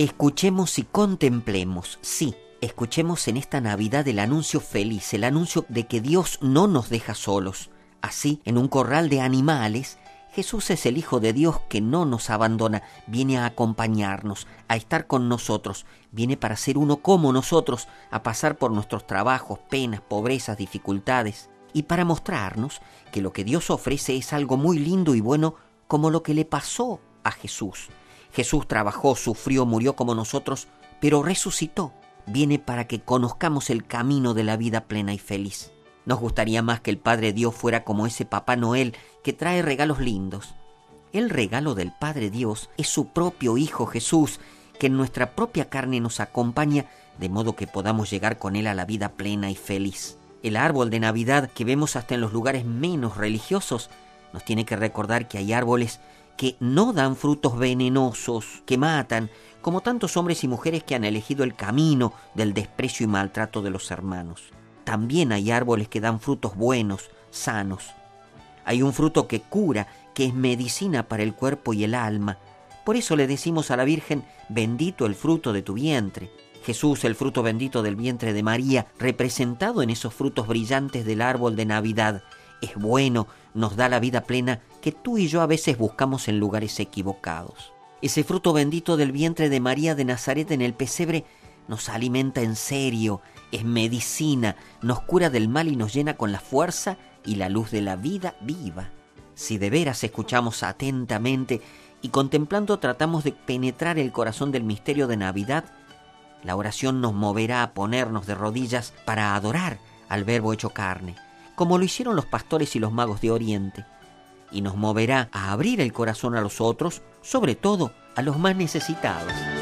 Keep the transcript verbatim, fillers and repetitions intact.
Escuchemos y contemplemos, sí, escuchemos en esta Navidad el anuncio feliz, el anuncio de que Dios no nos deja solos. Así, en un corral de animales, Jesús es el Hijo de Dios que no nos abandona, viene a acompañarnos, a estar con nosotros, viene para ser uno como nosotros, a pasar por nuestros trabajos, penas, pobrezas, dificultades, y para mostrarnos que lo que Dios ofrece es algo muy lindo y bueno, como lo que le pasó a Jesús. Jesús trabajó, sufrió, murió como nosotros, pero resucitó. Viene para que conozcamos el camino de la vida plena y feliz. Nos gustaría más que el Padre Dios fuera como ese Papá Noel que trae regalos lindos. El regalo del Padre Dios es su propio Hijo Jesús, que en nuestra propia carne nos acompaña, de modo que podamos llegar con Él a la vida plena y feliz. El árbol de Navidad que vemos hasta en los lugares menos religiosos nos tiene que recordar que hay árboles que no dan frutos venenosos, que matan, como tantos hombres y mujeres que han elegido el camino del desprecio y maltrato de los hermanos. También hay árboles que dan frutos buenos, sanos. Hay un fruto que cura, que es medicina para el cuerpo y el alma. Por eso le decimos a la Virgen, bendito el fruto de tu vientre. Jesús, el fruto bendito del vientre de María, representado en esos frutos brillantes del árbol de Navidad, es bueno, nos da la vida plena que tú y yo a veces buscamos en lugares equivocados. Ese fruto bendito del vientre de María de Nazaret en el pesebre nos alimenta en serio, es medicina, nos cura del mal y nos llena con la fuerza y la luz de la vida viva. Si de veras escuchamos atentamente y contemplando tratamos de penetrar el corazón del misterio de Navidad, la oración nos moverá a ponernos de rodillas para adorar al Verbo hecho carne, como lo hicieron los pastores y los magos de Oriente, y nos moverá a abrir el corazón a los otros, sobre todo a los más necesitados.